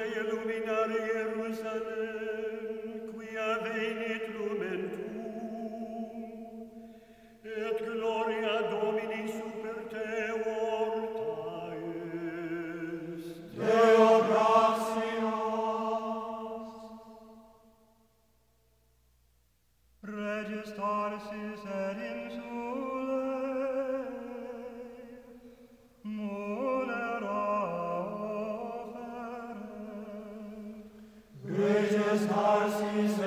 illuminare Ierusalem, quia venit lumen tuum, et gloria Domini super te orta est. Deo gratias. Regis Tarsis et insulae, munera ofere. Regis Tarsis